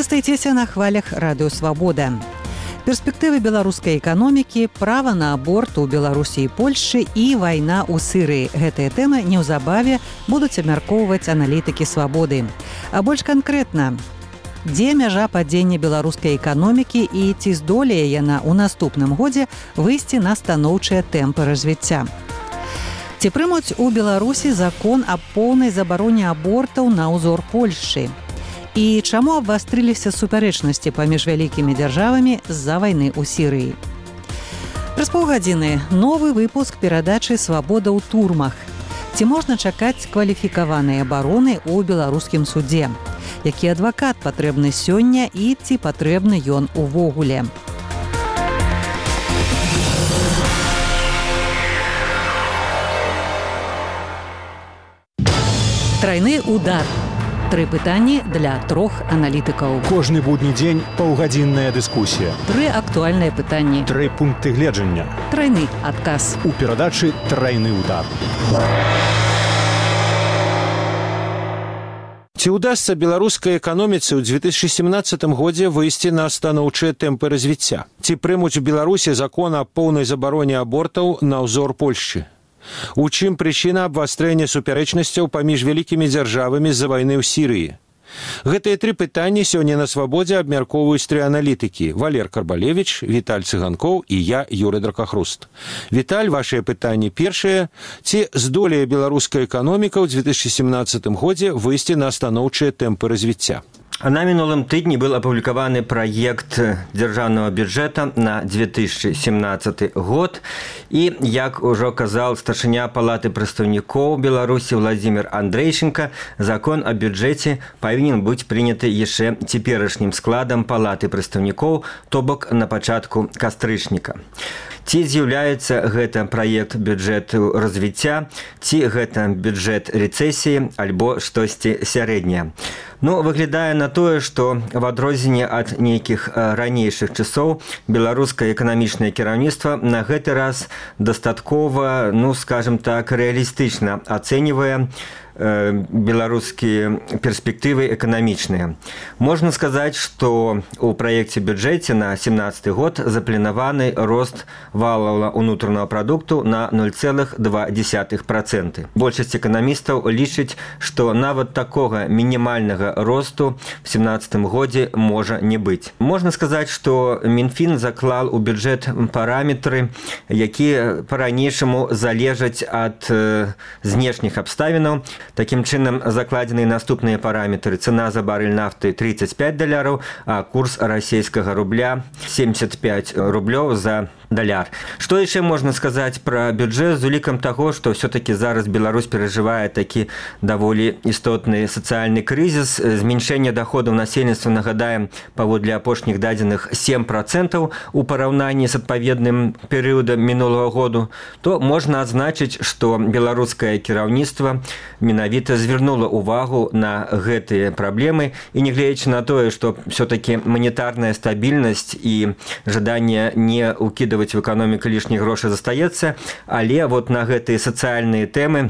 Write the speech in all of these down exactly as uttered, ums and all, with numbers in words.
Застаецеся на хвалях радыё Свабода. Перспектывы беларускай эканомікі, права на аборт у Беларусі і Польшчы і вайна ў Сірыі. Гэтыя тэмы неўзабаве будуць абмяркоўваць аналітыкі Свабоды. А больш канкрэтна, дзе мяжа падзення беларускай эканомікі і ці здолее яна ў наступным годзе выйсці на станоўчыя тэмпы развіцця. Ці прымуць у Беларусі закон аб поўнай забароне абортаў на ўзор Польшчы? І чаму абвастрыліся супярэчнасці паміж вялікімі дзяржавамі з-за вайны ў Сірыі? Праз паўгадзіны новы выпуск перадачы «Свабода ў турмах». Ці можна чакаць кваліфікаванай абароны ў беларускім судзе? Які адвакат патрэбны сёння і ці патрэбны ён увогуле? Трайны удар. Тры пытанні для трох аналітыкаў. Кожны будні дзень паўгадзінная дыскусія. Тры актуальныя пытанні. Тры пункты гледжання. Трайны адказ. У перадачы «Трайны удар». Ці ўдасца беларускай эканоміцы ў дзве тысячы сямнаццатым годзе выйсці на станоўчыя тэмпы развіцця? Ці прымуць у Беларусі закон аб поўнай забароне абортаў на ўзор Польшчы? У чым прычына абвастрэння супярэчнасцяў паміж вялікімі дзяржавамі з-за вайны ў Сірыі? Гэтыя тры пытанні сёння на Свабодзе абмяркоўваюць тры аналітыкі: Валер Карбалевіч, Віталь Цыганкоў і я, Юрый Дракахруст. Віталь, вашыя пытанні першыя. Ці здолее беларуская эканоміка ў дзве тысячы сямнаццатым годзе выйсці на станоўчыя тэмпы развіцця? На мінулым тыдні был апублікаваны праект дзяржаўнага бюджэта на дзве тысячы сямнаццаты год. І, як ужо казаў старшыня Палаты прадстаўнікоў Беларусі Владзімір Андрэйчынка, закон о бюджэце павінен быць прыняты яшчэ цяперашнім складам Палаты прадстаўнікоў, то бок на пачатку кастрычніка. Ці з'яўляецца гэта праект бюджэту развіцця, ці гэта бюджэт рэцэсіі, альбо штосьці сярэдняе. Ну, выглядае на тое, што в адрозненне ад нейкіх ранейшых часоў беларускае эканамічнае кіраўніцтва на гэты раз дастаткова, ну, скажем так, рэалістычна ацэньвае беларускія перспектывы эканамічныя. Можна сказаць, што у праекце бюджэце на сямнаццаты год запланаваны рост валавага ўнутранага прадукту на ноль цэлых два дзесятых працэнта. Большасць эканамістаў лічыць, што нават такога мінімальнага росту в сямнаццатым годзе можа не быць. Можна сказаць, што Мінфін заклаў у бюджэт параметры, якія па-ранейшаму залежаць ад знешніх абставінаў. Такім чынам закладзены наступныя параметры: цена за барэль нафты тридцать пять даляраў, а курс расійскага рубля семьдесят пять рублёў за даляр. Што яшчэ можна сказаць пра бюджэт з улікам таго, што ўсё-такі зараз Беларусь перажывае такі даволі істотны сацыяльны крызіс, змяншэнне даходаў насельніцтва, нагадаем, паводле апошніх дадзеных сем працэнтаў у параўнанні з адпаведным перыядам мінулага году, то можна адзначыць, што беларускае кіраўніцтва менавіта звярнула ўвагу на гэтыя праблемы, і нягледзячы на тое, што ўсё-такі манетарная стабільнасць і жаданне не ўкідаваць в эканоміку лішніх грошай застаецца, але вот на гэтыя сацыяльныя тэмы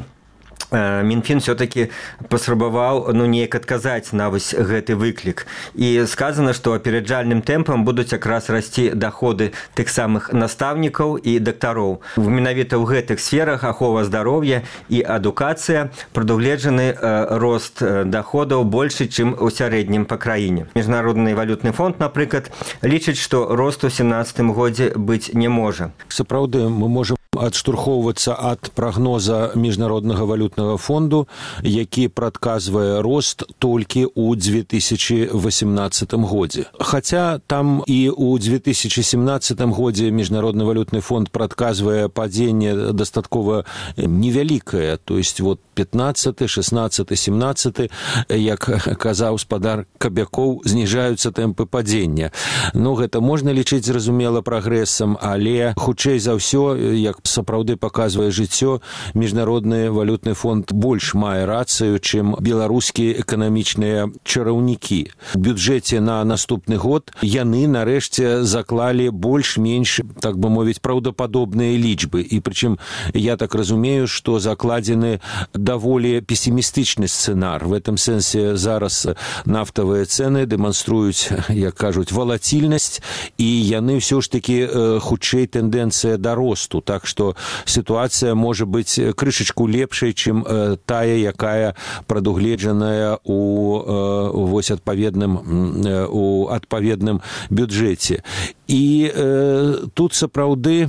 Мінфін все-таки паспрабаваў, ну, неяк адказаць на вось гэты выклік. І сказана, што апераджальным тэмпам будуць якраз расці даходы тых самых настаўнікаў і дактароў. Менавіта ў гэтых сферах ахова здароўя і адукацыя прадугледжаны рост даходаў большы, чым у сярэднім па краіне. Міжнародны валютны фонд, напрыклад, лічыць, што росту ў сямнаццатым годзе быць не можа. Сапраўды, мы можам адштурхоўвацца ад прагноза міжнароднага валютнага фонду, які прадказвае рост толькі ў дзве тысячы васемнаццатым годзе. Хаця там і ў дзве тысячы сямнаццатым годзе міжнародны валютны фонд прадказвае падзенне дастаткова невялікае, то есть вот пятнадцаты, шестнадцаты, семнадцаты, як казаў спадар Кабякоў, зніжаюцца тэмпы падзення. Ну, гэта можна лічыць, зразумела, прагрэсам, але хутчэй за ўсё, як сапраўды паказвае жыццё, міжнародны валютны фонд больш мае рацыю, чым беларускія эканамічныя чараўнікі. У бюджэце на наступны год яны нарэшце заклалі больш-менш, так бы мовіць, праўдападобныя лічбы. І прычым я так разумею, што закладзены даволі пессімістычны сцэнар. В этом сэнсе зараз нафтавыя цэны дэманструюць, як кажуць, волатильнасць, і яны ўсё ж такі хутчэй тэндэнцыя да росту. Так што сітуацыя можа быць крышачку лепшай, чым тая, якая прадугледжаная у вось адпаведным у адпаведным бюджэце. І э, тут сапраўды э,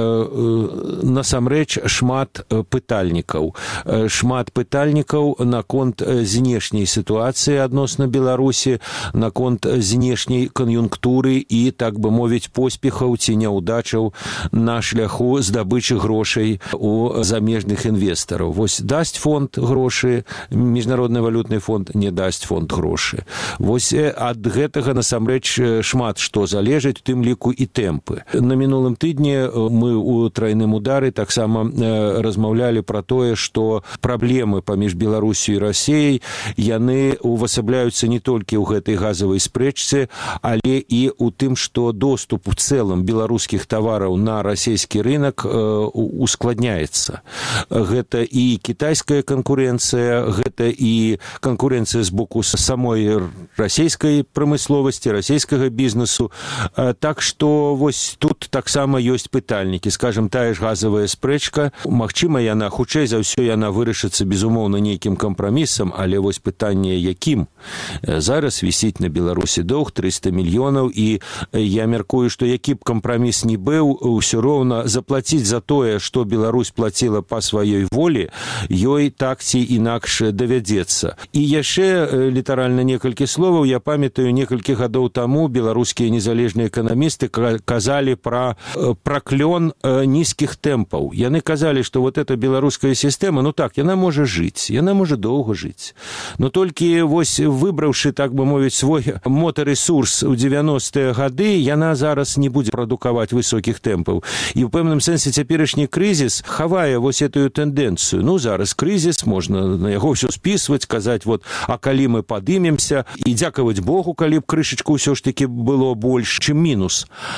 насамрэч шмат пытальнікаў. Шмат пытальнікаў наконт знешняй сітуацыі адносна Беларусі, наконт знешняй кан'юнктуры і, так бы мовіць, поспехаў ці няўдачаў на шляху здабычы грошай у замежных інвестараў. Вось дасць фонд грошы, міжнародны валютны фонд, не дасць фонд грошы. Вось ад гэтага насамрэч шмат што залежыць, тым ліку і тэмпы. На мінулым тыдні мы у трайным удары таксама размаўлялі пра тое, што праблемы паміж Беларусью і Расіяй, яны увасабляюцца не толькі ў гэтай газавай спрэчцы, але і ў тым, што доступ у цэлым беларускіх тавараў на расійскі рынок ускладняецца. Гэта і кітайская канкурэнцыя, гэта і канкурэнцыя з боку самой расійскай прамысловасці, расійскага бізнесу. Так што вось тут таксама ёсць пытальнікі. Скажем, тая ж газавая спрэчка, магчыма, яна хутчэй за ўсё яна вырашыцца, безумоўна, нейкім кампрамісам, але вось пытанне якім. Зараз вісіць на Беларусі доўг трыста мільёнаў, і я мяркую, што які б кампраміс не быў, усё роўна заплаціць за тое, што Беларусь плаціла па сваёй волі, ёй так ці інакш давядзецца. І яшчэ літаральна некалькі словаў. Я памятаю, некалькі гадоў таму беларускія незалежныя эканамісты казалі пра праклён нізкіх тэмпаў. Яны казалі, што вот эта беларуская сістэма, ну так, яна можа жыць, яна можа доўга жыць. Но толькі вось выбраўшы, так бы мовіць, свой мотарэсурс у дзевяностыя гады, яна зараз не будзе прадукаваць высокіх тэмпаў. І ў пэўным сэнсе цяперашні крызіс хавае вось эту тэндэнцыю. Ну, зараз крызіс, можна на яго ўсё спісваць, казаць, вот, а калі мы падымемся, і дзякаваць Богу, калі б крышачку ўсё ж такі было больш, чым мінус.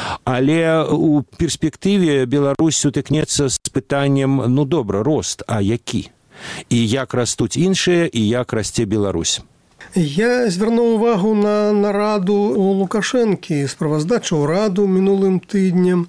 Але у перспектыве Беларусь сутыкнецца з пытаннем, ну добра, рост, а які? І як растуць іншыя, і як расце Беларусь? Я звярнуў увагу на нараду у Лукашэнкі, справаздачу ўраду мінулым тыднем,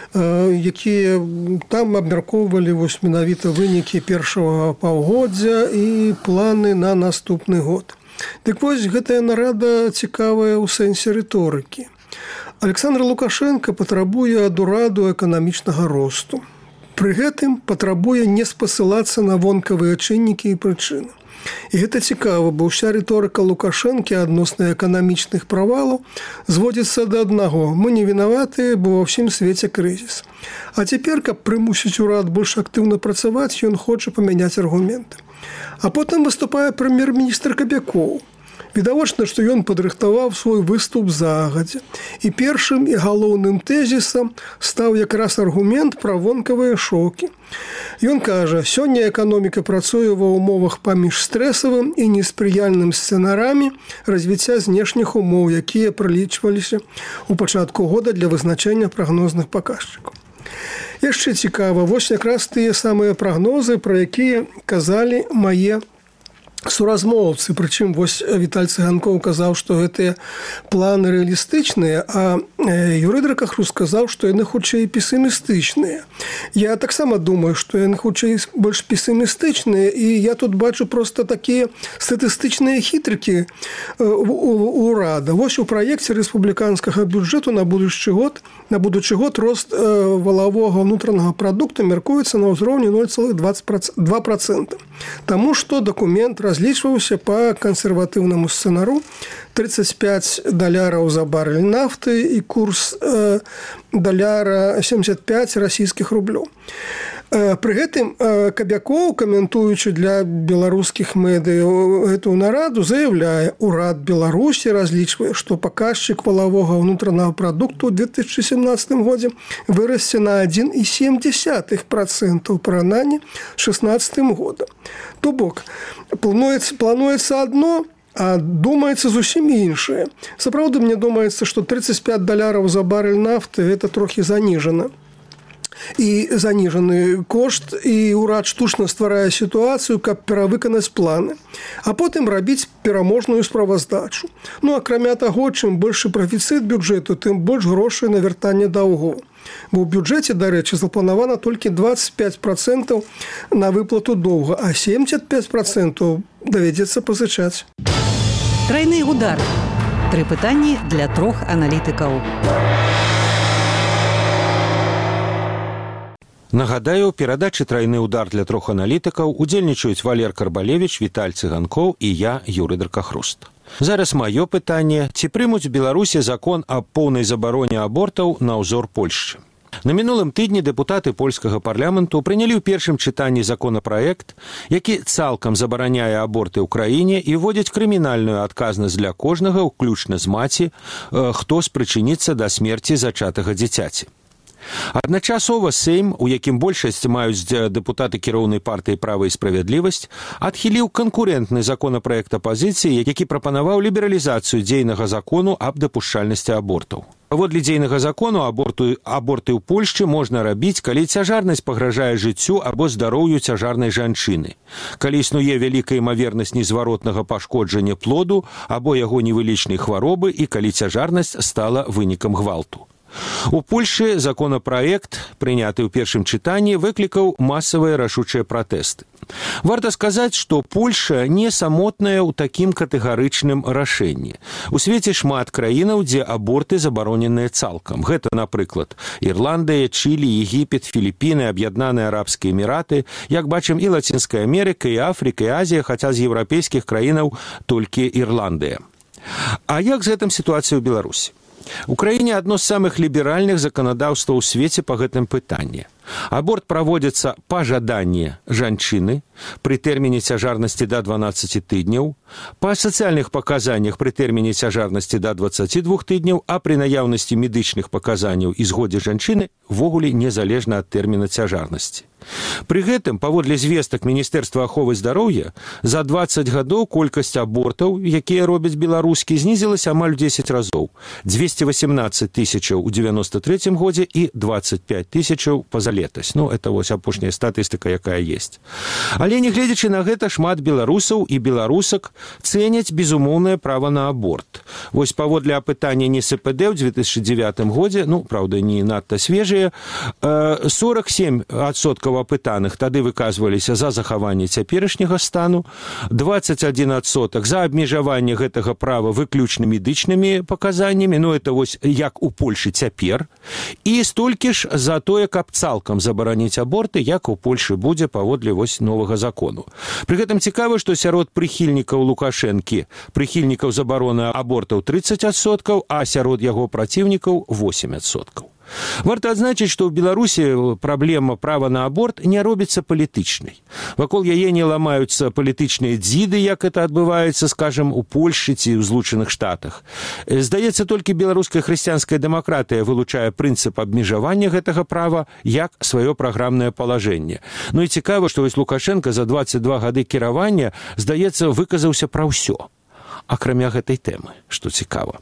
якія там абмяркоўвалі вось менавіта вынікі першага паўгоддзя і планы на наступны год. Дык вось гэтая нарада цікавая ў сэнсе рыторыкі. Александр Лукашенко патрабуе ад ураду эканамічнага росту. Пры гэтым патрабуе не спасылацца на вонкавыя чыннікі і прычыны. І гэта цікава, бо ўся рыторыка Лукашэнкі адносна эканамічных правалаў зводзіцца да аднаго. Мы не вінаватыя, бо ва ўсім свеце крызіс. А цяпер, каб прымусіць урад больш актыўна працаваць, ён хоча памяняць аргументы. А потым выступае прэм'ер-міністр Кабякоў. Відавочна, што ён падрыхтаваў свой выступ загадзя. І першым і галоўным тэзісам стаў якраз аргумент пра вонкавыя шокі. Ён кажа, сёння эканоміка працуе ва ўмовах паміж стрэсавым і неспрыяльным сцэнарамі развіцця знешніх умоў, якія пралічваліся ў пачатку года для вызначэння прагнозных паказчыкаў. Яшчэ цікава, вось якраз тыя самыя прагнозы, пра якія казалі мае суразмоўцы, прычым вось Віталь Цыганкоў казаў, што гэтыя планы рэалістычныя, а Юрый Дракахрус сказаў, што яны хутчэй песімістычныя. Я таксама думаю, што яны хутчэй больш песімістычныя, і я тут бачу проста такія статыстычныя хітрыкі ўрада. Вось у праекце рэспубліканскага бюджэту на будучы год, на будучы год рост валавога ўнутранага прадукту мяркуецца на ўзроўні ноль цалых дваццаць два процента. Таму што дакумент разлічваўся па кансерватыўнаму сцэнару тридцать пять даляраў за барэль нафты і курс э, даляра семьдесят пять расійскіх рублёў. Э, пры гэтым э, Кабякоў, каментуючы для беларускіх медыяў гэтую нараду, заяўляе, урад Беларусі разлічвае, што паказчык валавога ўнутранага прадукту ў две тысячы семнадцатым годзе вырасце на адзін і сем дзесятых процента ў параўнанні з шэснаццатым годам. То бок, плануецца, плануецца адно, а думаецца зусім іншае. Сапраўды, мне думаецца, што тридцать пять даляраў за барэль нафты – гэта трохі заніжана. і заніжаны кошт, і ўрад штучна стварае сітуацыю, каб перавыканаць планы, а потым рабіць пераможную справаздачу. Ну, акрамя таго, чым большы прафіцыт бюджэту, тым больш грошай на вяртанне даўгоў. Бо ў бюджэце, дарэчы, запланавана толькі двадцять пять процентов на выплату доўга, а семьдесят пять процентов давядзецца пазычаць. Трайны удар. Тры пытанні для трох аналітыкаў. Нагадаю, у перадачы «Трайны удар» для трох аналітыкаў удзельнічаюць Валер Карбалевіч, Віталь Цыганкоў і я, Юрый Дракахруст. Зараз маё пытанне, ці прымуць Беларусі закон аб поўнай забароне абортаў на ўзор Польшчы. На мінулым тыдні дэпутаты польскага парламенту прынялі ў першым чытанні законапраект, які цалкам забараняе аборты ў краіне і вводзіць крымінальную адказнасць для кожнага, уключна з маці, хто спрычыніцца да смерці зачатага дзіцяці. Адначасова Сейм, у якім большасць маюць дэпутаты кіроўнай партыі «Права і справядлівасць», адхіліў канкурэнтны законапраект апазіцыі, які прапанаваў лібералізацыю дзейнага закону аб дапушчальнасці абортаў. Паводле дзейнага закону аборты, аборты ў Польшчы можна рабіць, калі цяжарнасць пагражае жыццю або здароўю цяжарнай жанчыны, калі існуе вялікая імавернасць незваротнага пашкоджання плоду або яго невылечнай хваробы і калі цяжарнасць стала вынікам гвалту. У Польшчы законапраект, прыняты ў першым чытанні, выклікаў масавыя рашучыя пратэсты. Варта сказаць, што Польша не самотная ў такім катэгарычным рашэнні. У свеце шмат краінаў, дзе аборты забароненыя цалкам. Гэта, напрыклад, Ірландыя, Чылі, Егіпет, Філіпіны, Аб'яднаныя Арабскія Эміраты, як бачым, і Лацінская Амерыка, і Афрыка, і Азія, хаця з еўрапейскіх краінаў толькі Ірландыя. А як з гэтым сітуацыя ў Беларусі? У краіне адно з самых ліберальных заканадаўстваў у свеце па гэтым пытанні. Аборт праводзіцца па жаданні жанчыны пры тэрміне цяжарнасці да дванаццаці тыдняў, па сацыяльных паказаннях пры тэрміне цяжарнасці да дваццаці двух тыдняў, а пры наяўнасці медычных паказанняў і згодзе жанчыны ввогуле незалежна ад тэрміна цяжарнасці. Пры гэтым, паводле звестак Міністэрства аховы здароўя, за дваццаць гадоў колькасць абортаў, якія робяць беларускі, знізілася амаль дзесяць разоў. двести восемнадцать тысячаў у девяносто третьем годзе і двадцать пять тысячаў пазалетась. Ну, это вось апошняя статыстыка, якая есть. Але, нягледзячы на гэта, шмат беларусаў і беларусак цэняць безумоўнае права на аборт. Вось паводле апытання эн эс пэ дэ ў две тысячи девятым годзе, ну, праўда, не надта свежыя, сорок семь адсоткаў апытаных тады выказваліся за захаванне цяперашняга стану, двадцать один адсотак за абмежаванне гэтага права выключна медычнымі паказаннямі, ну, это вось як у Польшы цяпер, і столькі ж за тое, каб цалкам забараніць аборты, як у Польшы будзе паводле вось новага закону. Пры гэтым цікава, што сярод прыхільнікаў Лукашэнкі, прыхільнікаў забароны абортаў тридцать адсоткаў, а сярод яго праціўнікаў восемь адсоткаў. Варта адзначыць, што ў Беларусі праблема права на аборт не робіцца палітычнай. Вакол яе не ламаюцца палітычныя дзіды, як это адбываецца, скажам, у Польшчы ці ў Злучаных Штатах. Здаецца, толькі беларуская хрысціянская дэмакратыя вылучае прынцып абмежавання гэтага права як сваё праграмнае палажэнне. Ну і цікава, што вось Лукашенко за двадцать два гады кіравання, здаецца, выказаўся пра ўсё, акрамя гэтай тэмы, што цікава.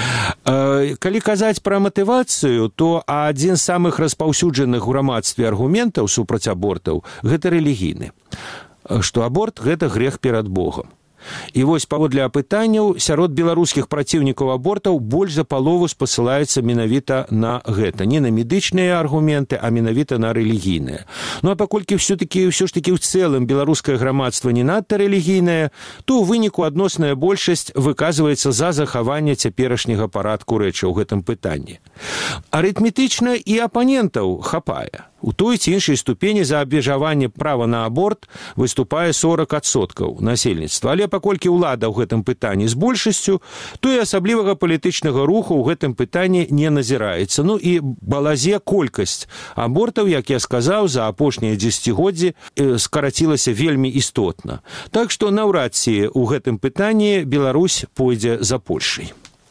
Калі казаць пра матывацыю, то адзін з самых распаўсюджаных у грамадстве аргументаў супраць абортаў – гэта рэлігійны. Што аборт – гэта грэх перад Богам. І вось паводле апытанняў сярод беларускіх праціўнікаў абортаў больш за палову спасылаецца менавіта на гэта. Не на медычныя аргументы, а менавіта на рэлігійныя. Ну а паколькі ўсё-такі ўсё ж такі ў цэлым беларускае грамадства не надта рэлігійнае, то ў выніку адносная большасць выказваецца за захаванне цяперашняга парадку рэчаў у гэтым пытанні. Арытметычна і апанентаў хапае. У той ці іншай ступені за абмежаванне права на аборт выступае сорок адсоткаў насельніцтва. Але паколькі ўлада ў гэтым пытанні з большасцю, то і асаблівага палітычнага руху ў гэтым пытанні не назіраецца. Ну і балазе колькасць абортаў, як я сказаў, за апошнія дзесяцігоддзі скарацілася вельмі істотна. Так што наўрад ці ў гэтым пытанні Беларусь пойдзе за Польшай.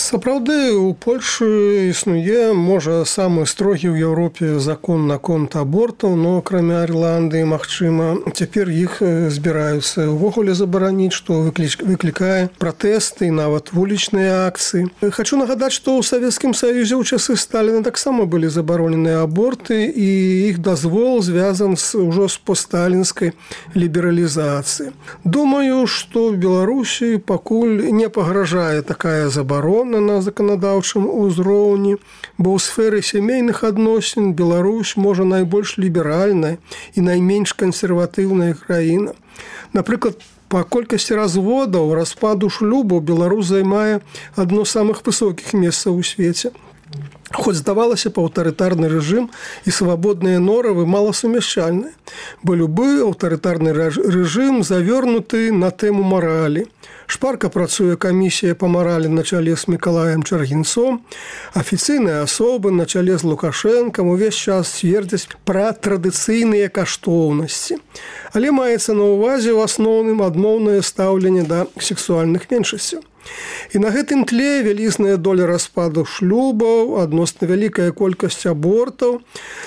Сапраўды, у Польшы існуе, можа, самы строгі ў Еўропе закон наконт абортаў, но акрамя Ірландыі, магчыма, цяпер іх збіраюцца увогуле забараніць, што выклікае пратэсты і нават вулічныя акцыі. Хачу нагадаць, што ў Савецкім Саюзе ў часы Сталіна таксама былі забароненыя аборты, і іх дазвол звязан з, ужо з постсталінскай лібералізацыі. Думаю, што в Беларусі пакуль не пагражае такая забарона на заканадаўчым узроўні, бо ў сферы сямейных адносін Беларусь можа найбольш ліберальная і найменш кансерватыўная краіна. Напрыклад, па колькасці разводаў, распаду шлюбу Беларусь займае адно з самых высокіх месцаў у свеце. Хоць здавалася б, аўтарытарны рэжым і свабодныя норавы маласумяшчальныя, бо любы аўтарытарны рэжым завёрнуты на тэму маралі. Шпарка працуе камісія па маралі на чале з Мікалаем Чаргінцом, афіцыйныя асобы на чале з Лукашэнкам увесь час цвердзяць пра традыцыйныя каштоўнасці. Але маецца на ўвазе ў асноўным адмоўнае стаўленне да сексуальных меншасцяў. І на гэтым тле вялізная доля распаду шлюбаў, адносна вялікая колькасць абортаў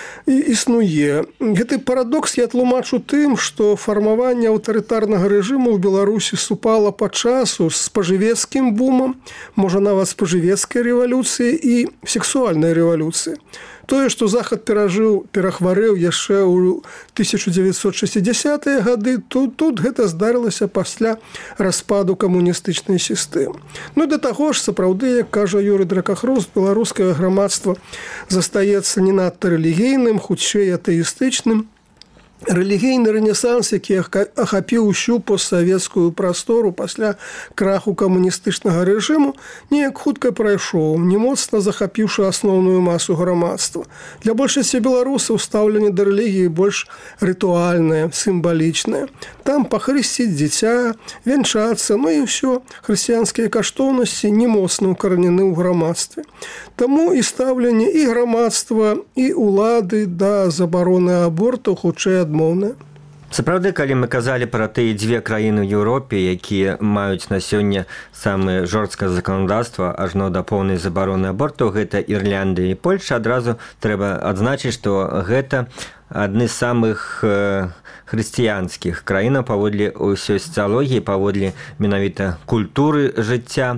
існуе. Гэты парадокс я тлумачу тым, што фармаванне аўтарытарнага рэжыму ў Беларусі супала па часу з спажывецкім бумам, можа нават спажывецкай рэвалюцыі і сексуальнай рэвалюцыі. Тое, што Захад перажыў, перахварэў яшчэ ў тысяча дзевяцьсот шэсцідзясятыя гады, тут, тут гэта здарылася пасля распаду камуністычнай сістэмы. Ну і да таго ж, сапраўды, як кажа Юрый Дракахрост, беларускае грамадства застаецца не надта рэлігійным, хутчэй атэістычным. Рэлігійны рэнесанс, які ахапіў усю постсавецкую прастору пасля краху камуністычнага рэжыму, неяк хутка прайшоў, не моцна захапіўшы асноўную масу грамадства. Для большасці беларусаў стаўленне да рэлігіі больш рытуальнае, сімвалічнае. Там пахрысціць дзіця, вянчацца, ну і ўсё. Хрысціянскія каштоўнасці не моцна ўкаранены ў грамадстве. Таму і стаўленне і грамадства, і ўлады да забароны аборту хутчэй адмоўнае. Сапраўды, калі мы казалі пра тыя дзве краіны ў Еўропе, якія маюць на сёння самае жорсткае заканадаўства ажно да поўнай забароны аборту, гэта Ірландыя і Польша, адразу трэба адзначыць, што гэта адны з самых хрысціянскіх краінаў паводле ўсёй сацыялогіі, паводле менавіта культуры жыцця.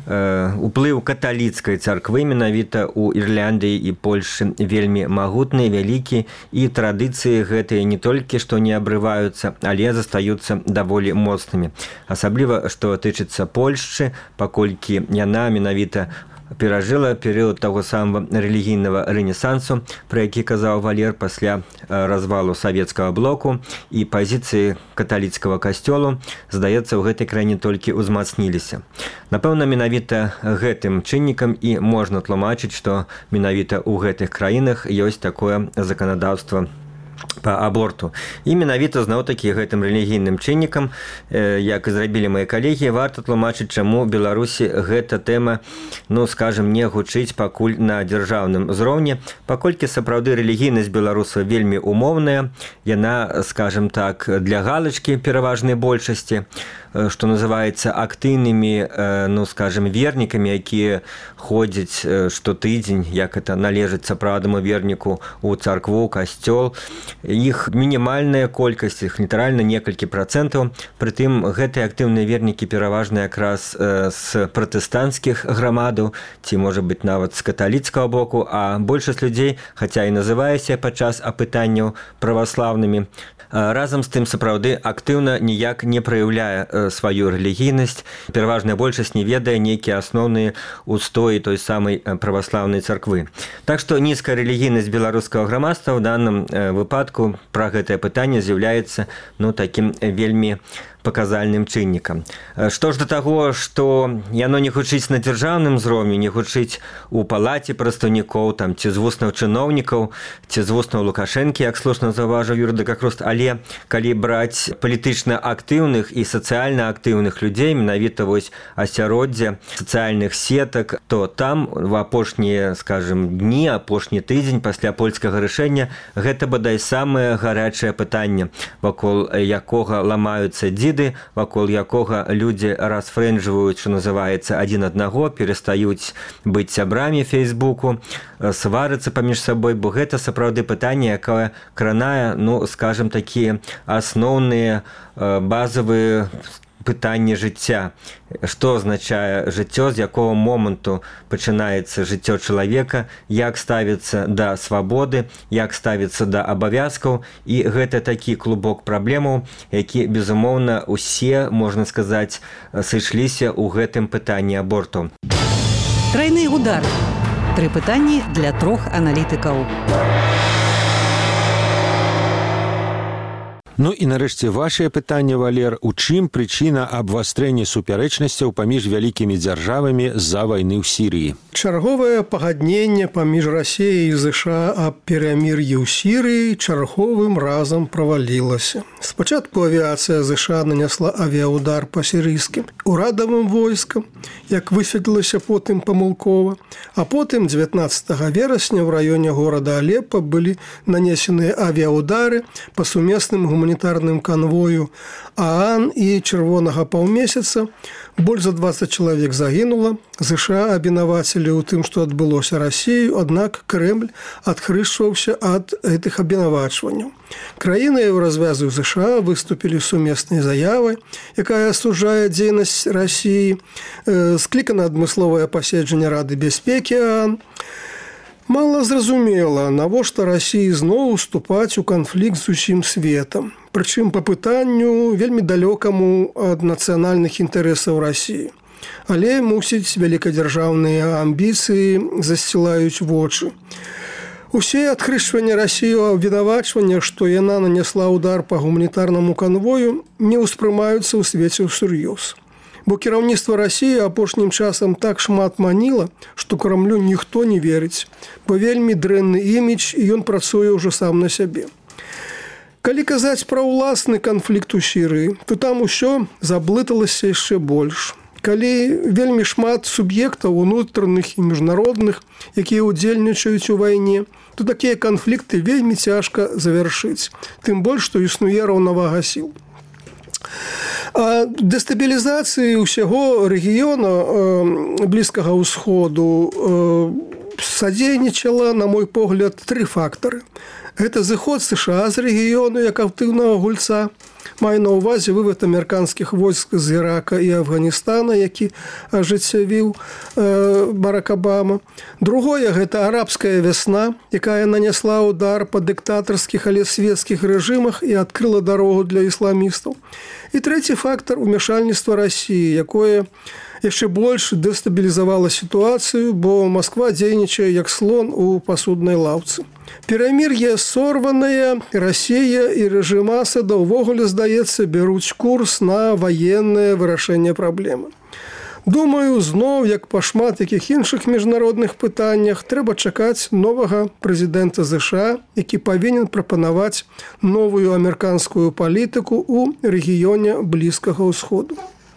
Уплыў каталіцкай царквы менавіта ў Ірландыі і Польшы вельмі магутны, вялікі, і традыцыі гэтыя не толькі што не абрываюцца, але застаюцца даволі моцнымі. Асабліва, што тычыцца Польшчы, паколькі яна менавіта перажыла перыяд таго самага рэлігійнага рэнесансу, пра які казаў Валер, пасля развалу савецкага блоку, і пазіцыі каталіцкага касцёлу, здаецца, у гэтай краіне толькі ўзмацніліся. Напэўна, менавіта гэтым чыннікам і можна тлумачыць, што менавіта ў гэтых краінах ёсць такое заканадаўства па аборту. І менавіта зноў-такі гэтым рэлігійным чыннікам, як і зрабілі мае калегі, варта тлумачыць, чаму ў Беларусі гэта тэма, ну, скажам, не гучыць пакуль на дзяржаўным узроўні, паколькі сапраўды рэлігійнасць беларусаў вельмі умоўная, яна, скажам так, для галачкі пераважнай большасці, што называецца актыўнымі, ну, скажем, вернікамі, якія ходзяць штотыдзень, як это належыць сапраўднаму верніку ў царкву, касцёл. Іх мінімальная колькасць, іх літаральна некалькі працэнтаў. Прытым гэтыя актыўныя вернікі пераважна якраз з пратэстанцкіх грамадаў, ці, можа быць, нават з каталіцкага боку, а большасць людзей, хаця і называецца падчас апытанняў праваслаўнымі, разам з тым сапраўды актыўна ніяк не праяўляе сваю рэлігійнасць. Пераважная большасць не ведае нейкія асноўныя устоі той самай праваслаўнай царквы. Так што нізкая рэлігійнасць беларускага грамадства ў данным выпадку пра гэтае пытанне з'яўляецца, ну, такім вельмі паказальным чыннікам. Што ж да таго, што яно не гучыць на дзяржаўным узроўні, не гучыць у палаце прадстаўнікоў, там, ці з вуснаў чыноўнікаў, ці з вуснаў Лукашэнкі, як слушна заўважыў Юрый Дракахрост, але калі браць палітычна актыўных і сацыяльна актыўных людзей, менавіта вось асяроддзе сацыяльных сетак, то там в апошнія, скажем, дні, апошні тыдзень пасля польскага рашэння гэта бадай самае гарячае пытанне, вакол якога ламаюцца дзіды, піраміды, вакол якога людзі расфрэнджваюць, што называецца, адзін аднаго, перастаюць быць сябрамі Фейсбуку, сварыцца паміж сабой, бо гэта сапраўды пытанне, якое кранае, ну, скажем, такія асноўныя базавыя пытанне жыцця. Што азначае жыццё, з якого моманту пачынаецца жыццё чалавека, як ставіцца да свабоды, як ставіцца да абавязкаў. І гэта такі клубок праблемаў, які, безумоўна, усе, можна сказаць, сышліся ў гэтым пытанні аборту. Трайны удар. Тры пытанні для трох аналітыкаў. Ну і нарэшце вашае пытанне, Валер, у чым прычына абвастрэння супярэчнасцяў паміж вялікімі дзяржавамі з-за вайны ў Сірыі? Чарговае пагадненне паміж Расіяй і ЗША аб перамір'і ў Сірыі чарговым разам правалілася. Спачатку авіяцыя ЗША нанесла авіаудар па сірыйскім урадавым войскам, як высветлілася потым памылкова, а потым дзевятнаццатага верасня ў раёне горада Алеппа былі нанесеныя авіаудары па сумесным гуманітарным канвою ААН і Чырвонага паўмесяца. Больш за дваццаць чалавек загінула. ЗША абвінавацілі ў тым, што адбылося Расію, аднак Крэмль адхрышчваўся ад гэтых абвінавачванняў. Краіны Еўразвязу ЗША выступілі сумеснай заявай, якая асуджае дзейнасць Расіі. Склікана адмысловае паседжанне Рады бяспекі ААН. Мала зразумела, навошта Расіі зноў уступаць у канфлікт з усім светам. Прычым па пытанню вельмі далёкаму ад нацыянальных інтарэсаў Расіі. Але, мусіць, вялікадзяржаўныя амбіцыі засцілаюць вочы. Усе адхрышчванні Расіі ў абвінавачваннях, што яна нанесла ўдар па гуманітарнаму канвою, не ўспрымаюцца ў свеце ўсур'ёз. Бо кіраўніцтва Расіі апошнім часам так шмат маніла, што Крамлю ніхто не верыць, бо вельмі дрэнны імідж, і ён працуе ўжо сам на сябе. Калі казаць пра ўласны канфлікт у Сірыі, то там усё заблыталася яшчэ больш. Калі вельмі шмат суб'ектаў унутраных і міжнародных, якія ўдзельнічаюць у вайне, то такія канфлікты вельмі цяжка завяршыць, тым больш, што існуе раўнавага сіл. А дэстабілізацыі ўсяго рэгіёна Блізкага ўсходу садзейнічала, на мой погляд, тры фактары. Гэта зыход ЗША з рэгіёну як актыўнага гульца, маю на ўвазе вывад амерыканскіх войск з Ірака і Афганістана, які ажыццявіў Барак Абама. Другое – гэта арабская вясна, якая нанесла удар па дыктатарскіх, але свецкіх рэжымах і адкрыла дарогу для ісламістаў. І трэці фактар – умяшальніцтва Расіі, якое яшчэ больш дэстабілізавала сітуацыю, бо Масква дзейнічае як слон у пасуднай лаўцы. Перамір'е сорванае, Расія і рэжым Асада ўвогуле, здаецца, бяруць курс на ваеннае вырашэнне праблемы. Думаю, зноў, як па шмат якіх іншых міжнародных пытаннях, трэба чакаць новага прэзідэнта ЗША, які павінен прапанаваць новую амерыканскую палітыку ў рэгіёне Блізкага ўсходу.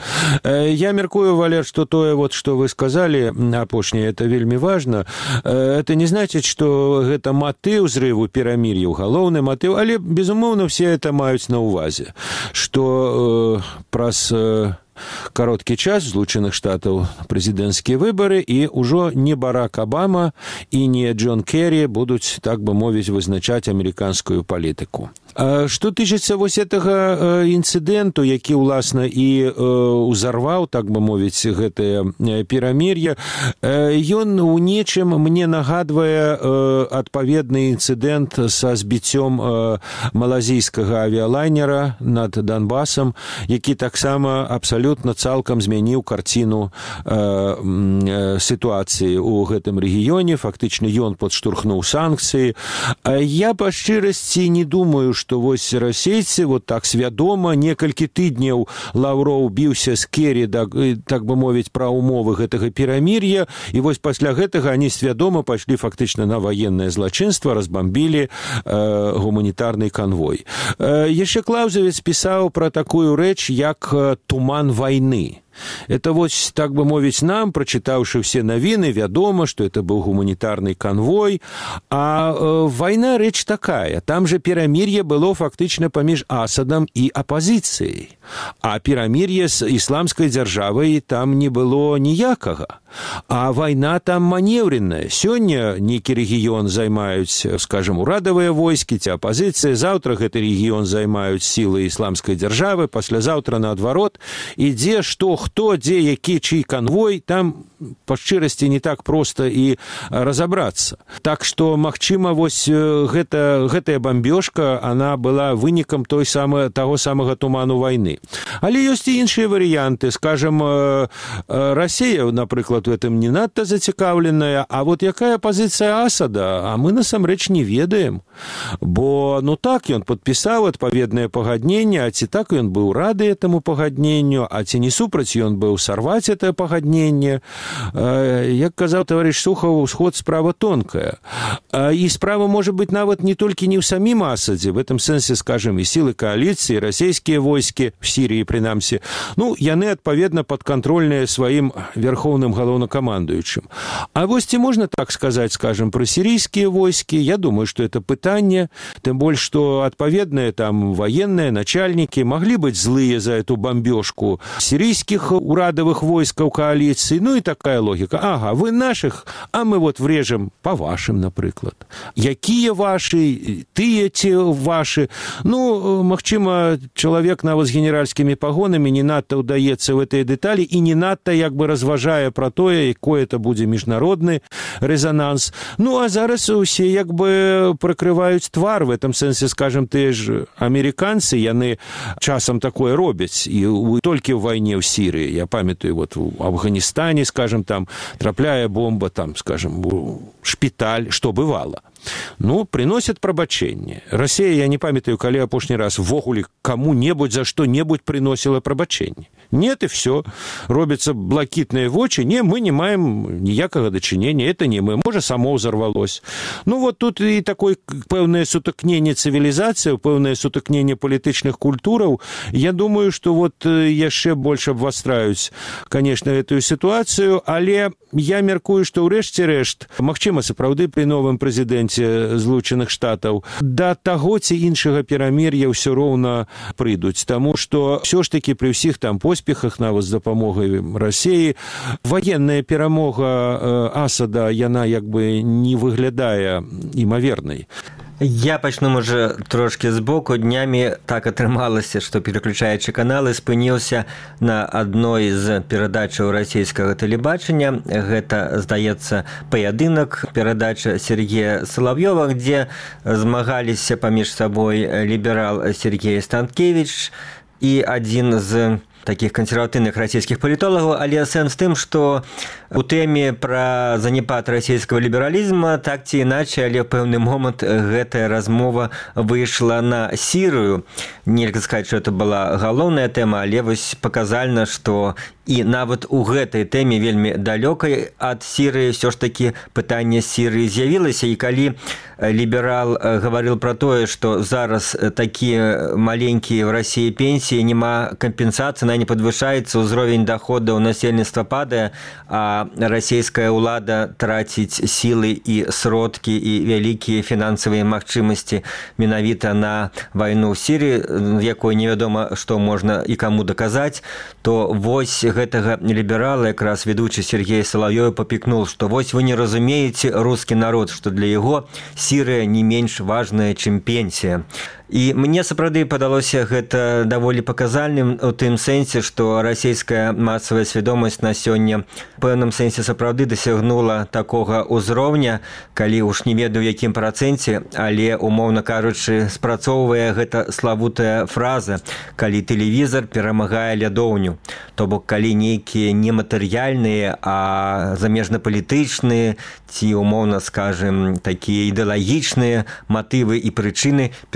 Я мяркую, Валер, что тое, вот, что вы сказали, апошняе, это вельмі важно. Это не значит, что гэта матыў зрыву перамір'яў, галоўны матыў, але, безумоўна, все это маюць на ўвазе, что э, праз э, кароткі час Злучаных Штатаў прэзідэнцкія выбары, і ўжо не Барак Абама і не Джон Керрі будуць, так бы мовіць, вызначаць амерыканскую палітыку. Што тычыцца вось гэтага інцыдэнту, які, уласна, і ўзарваў, так бы мовіць, гэтае перамір'е, ён у нечым мне нагадвае адпаведны інцыдэнт са збіццём малазійскага авіялайнера над Донбасам, які таксама абсалютна цалкам змяніў карціну сітуацыі ў гэтым рэгіёне. Фактычна ён падштурхнуў санкцыі. Я па шчырасці не думаю, што вось расейцы вот так свядома некалькі тыдняў Лаўроў біўся з Керрі, так бы мовіць, пра умовы гэтага перамір'я, і вось пасля гэтага они свядома пайшлі фактычна на ваеннае злачынства, разбамбілі э, гуманітарны канвой. Э, яшчэ Клаўзавец пісаў пра такую рэч, як туман вайны. Это вот, так бы мовить, нам, прочитавши все новины, вядома, что это был гуманитарный конвой. А э, война речь такая. Там же перамир'е было фактично помеж Асадом и оппозицией. А перамир'е с исламской державой там не было ніякага. А война там маневренная. Сёння некі рэгіён займаюць, скажем, урадавыя войскі, ці апозіцыя. Заўтра гэты рэгіён займаюць сілы ісламскай дзяржавы. Паслязаўтра, наадварот, ідзе што, хто, дзе, які, чый канвой. Там, па шчырасці, не так проста і разабрацца. Так што, магчыма, вось гэта, гэтая бамбёжка, она была вынікам той самы, таго самага туману вайны. Але ёсць і іншыя варыянты. Скажем, Расія, напрыклад, в этом не надто зацікаўленая, а вот якая пазіцыя Асада, а мы насамрэч не ведаем. Бо, ну так, ён падпісаў адпаведнае пагадненне, а ці так ён быў рады этому пагадненню, а ці не супраць ён быў сарваць это пагадненне. Як казаў таварыш Сухаў, сход справа тонкая. І справа можа быць нават не толькі не ў самім Асадзе, в этом сэнсе, скажем, і сілы кааліцыі, расійскія войскі в Сірыі, прынамсі, ну, яны адпаведна падкантрольныя сваім верхоўным галоўнакамандуючым. А вось ці можна так сказаць, скажем, про сирийские войски? Я думаю, что это пытание, тем больше, что отповедные там военные начальники могли быть злые за эту бомбежку сирийских урадовых войск коалиции. Ну и такая логика. Ага, вы наших, а мы вот врежем по вашим, например. Якие ваши, ты эти ваши. Ну, магчыма, человек нават з генеральскими погонами не надто удаецца в этой детали и не надто, як бы, разважая про то, якой это будзе міжнародны резонанс. Ну, а зараз усе, як бы, прыкрываюць твар. В этом сэнсе, скажем, ты ж американцы, яны часам такое робяць. И толькі в войне в Сирии, я памятаю, вот в Афганистане, скажем, там трапляе бомба, там, скажем, шпіталь, что бывало. Ну, приносят прабачэнне. Россия, я не памятаю, калі апошні раз ввогуле кому-небудзь за што-небудзь приносила прабачэнне. Нет, и все. Робятся блакитные вочи. Не, мы не маем ніякага дачынення. Это не мы. Можа, само взорвалось. Ну, вот тут и такое пэўнае сутыкненне цивилизации, пэўнае сутыкненне палітычных культураў. Я думаю, что вот яшчэ больш абвастраюць, конечно, эту ситуацию, але я мяркую, что ўрэшце рэшт, магчыма, сапраўды при новым прэзідэнце Злучаных Штатаў, да таго ці іншага перамір'я ўсё роўна прыйдуць. Таму што ўсё ж такі пры ўсіх там поспехах, нават з дапамогай Расіі, ваенная перамога Асада, яна як бы не выглядае імавернай. Я пачну, можа, трошки збоку. Днямі так атрымалася, што, пераключаючы каналы, спыніўся на адной з перадачаў расійскага тэлебачання. Гэта, здаецца, паядынак, перадача Сергея Салавьёва, дзе змагаліся паміж сабой ліберал Сергей Станкевич і адзін з таких консервативных российских политологов, але сэнс тым, што у тэме пра занепад расійскага лібералізма так ці іначай, але ў пэўны момант гэтая размова выйшла на Сірыю. Нельга сказаць, што это была галоўная тэма, але вось паказальна, што і нават у гэтай тэме вельмі далёкай ад Сірыі ўсё ж такі пытанне Сірыі з'явілася. І калі ліберал гаварыў пра тое, што зараз такія маленькія ў Расіі пенсіі, няма кампенсацыі, не падвышаецца, ўзровень доходаў насельніцтва падае, а расійская ўлада траціць сілы і сродкі і вялікія фінансавыя магчымасці менавіта на вайну ў Сірыі, в якой невядома, што можна і каму даказаць, то вось гэтага ліберала якраз ведучы Сергей Салавьёв папікнуў, што вось вы не разумееце рускі народ, што для яго Сірыя не менш важная, чым пенсія. І мне сапраўды падалося гэта даволі паказальным у тым сэнсе, што расійская масавая свядомасць на сёння в пэўным сэнсе сапраўды дасягнула такога ўзроўня, калі уж не ведаю, у якім працэнце, але, умоўна кажучы, спрацоўвае гэта славутая фраза, калі тэлевізар перамагае лядоўню. То бок, калі нейкія нематэрыяльныя, а замежнапалітычныя ці, умоўна скажем, такія ідэалагічныя матывы і прычыны перамагаюць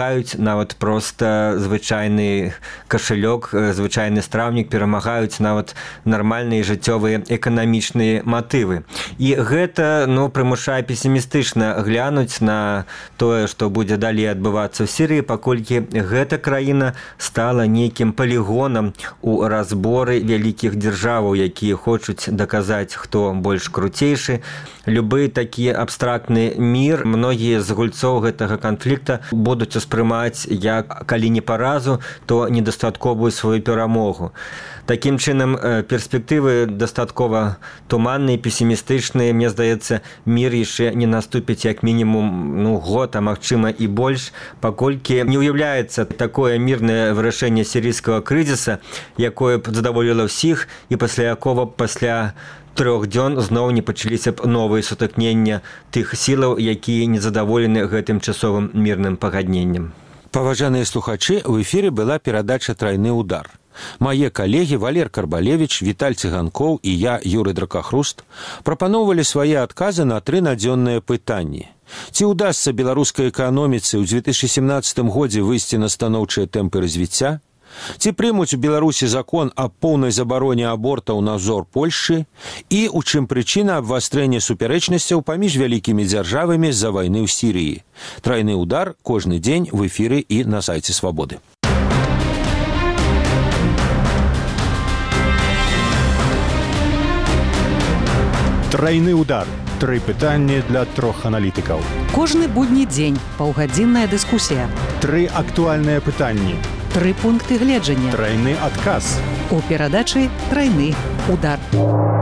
перамагаюць нават проста звычайны кашалёк, звычайны страўнік, перамагаюць нават нармальныя жыццёвыя эканамічныя матывы. І гэта, ну, прымушае песімістычна глянуць на тое, што будзе далей адбывацца ў Сірыі, паколькі гэта краіна стала нейкім палігонам у разборы вялікіх дзяржаваў, якія хочуць даказаць, хто больш круцейшы. Любы такі абстрактны мір, многія з гульцоў гэтага канфлікта будуць успрымаць як, калі не паразу, то недастатковую сваю перамогу. Такім чынам, перспектывы дастаткова туманныя, песімістычныя. Мне здаецца, мір яшчэ не наступіць як мінімум ну, год, а магчыма і больш, паколькі не ўяўляецца такое мірнае вырашэнне сірыйскага крызіса, якое б задаволіла ўсіх, і пасля якога пасля трох дзён зноў не пачаліся б новыя сутыкнення тых сілаў, якія незадаволены гэтым часовым мірным пагадненнем. Паважаныя слухачы, у эфіры была перадача «Трайны удар». Мае калегі Валер Карбалевіч, Віталь Цыганкоў і я, Юрый Дракахруст, прапаноўвалі свае адказы на тры надзённыя пытанні. Ці ўдасца беларускай эканоміцы ў две тысячы семнаццатым годзе выйсці на станоўчыя тэмпы развіцця? Ці прымуць у Беларусі закон аб поўнай забароне абортаў на ўзор Польшчы? І у чым прычына абвастрэння супярэчнасцяў паміж вялікімі дзяржавамі з-за вайны ў Сірыі? Трайны удар кожны дзень в эфіры і на сайце Свабоды. Трайны удар. Тры пытанні для трох аналітыкаў. Кожны будні дзень паўгадзінная дыскусія. Тры актуальныя пытанні. Тры пункты гледжання. Трайны адказ. У перадачы «Трайны удар».